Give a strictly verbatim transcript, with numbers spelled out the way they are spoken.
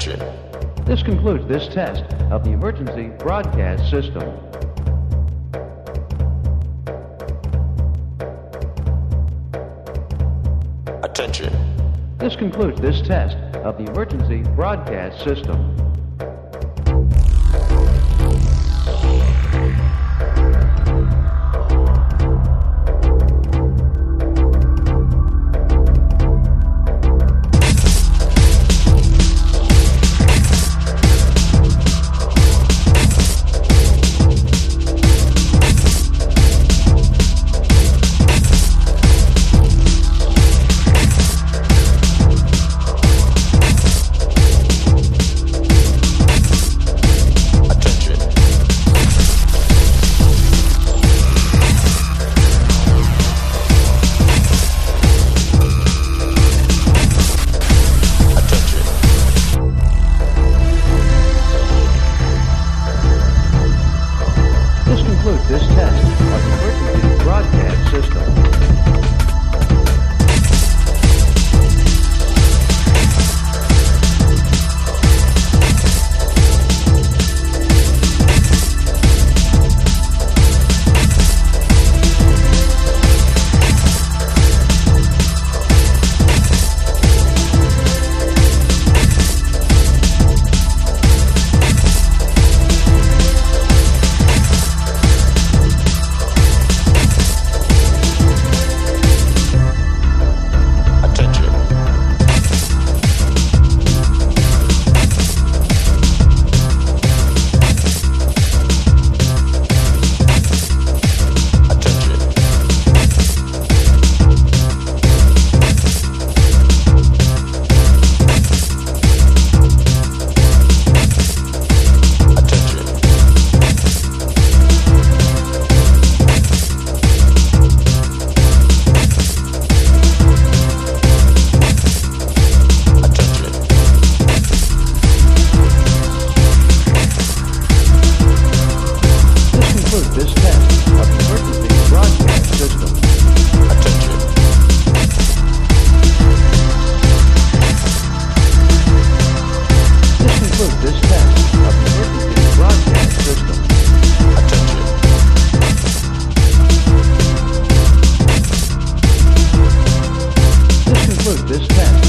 Attention. This concludes this test of the emergency broadcast system. Attention. This concludes this test of the emergency broadcast system. This test of the emergency broadcast system. This test of the emergency broadcast system. Attention. This concludes this test of the emergency broadcast system. Attention. This concludes this test